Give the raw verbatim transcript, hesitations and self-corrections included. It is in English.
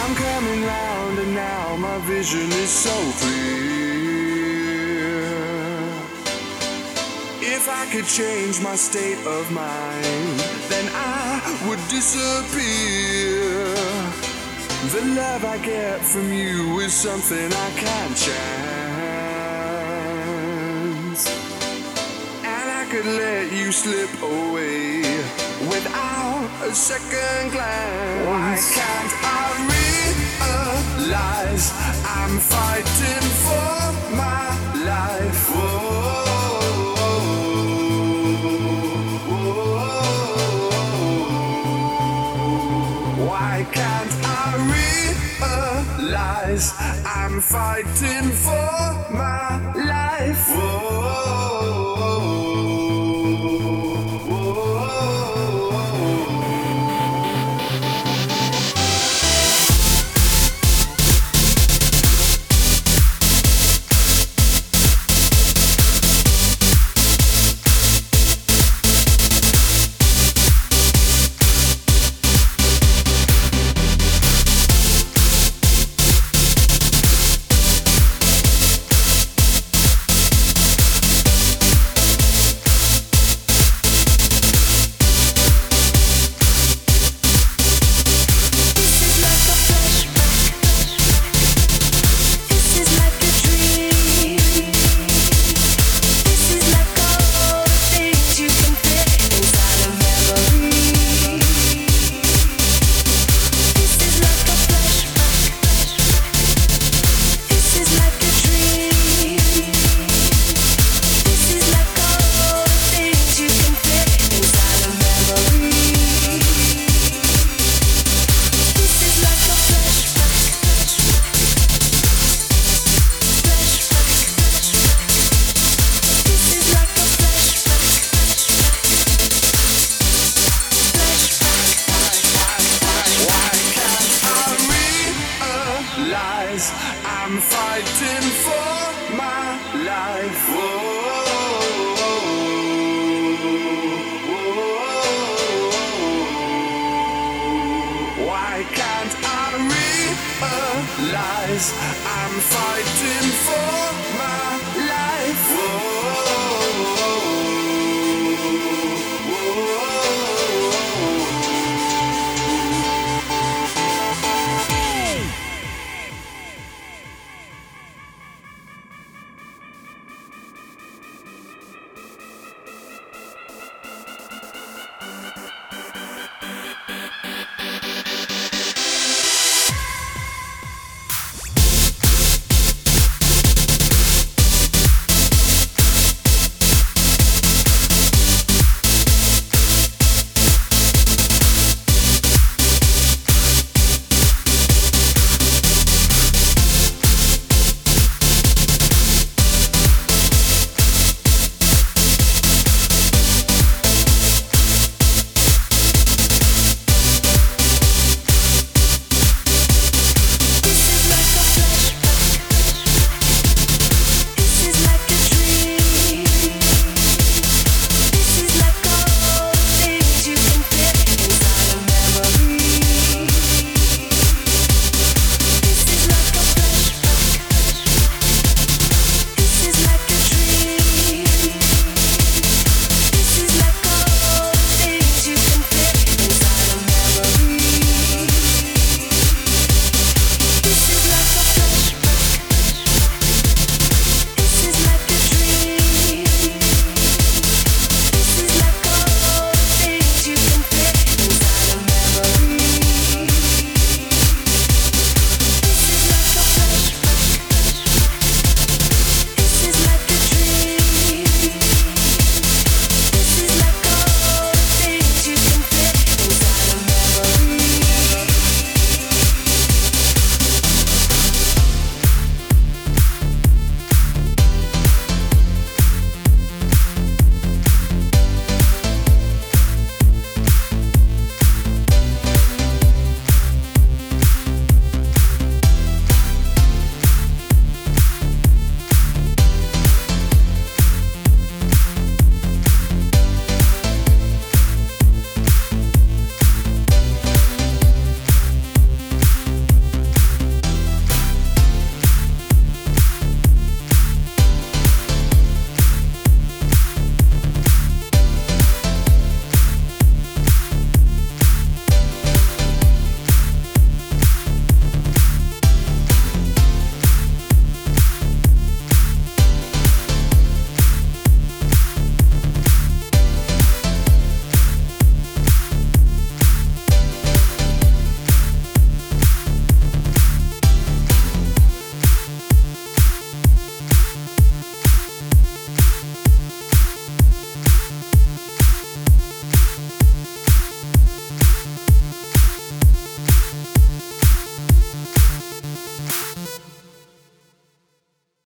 I'm coming round and now my vision is so clear. If I could change my state of mind, then I would disappear. The love I get from you is something I can't chance, and I could let you slip away without a second glance. Why can't I realize I'm fighting for my life? Whoa. Why can't I realize I'm fighting for my life? Whoa. I'm fighting for my life. Whoa. Why can't I realize I'm fighting for my life? Whoa.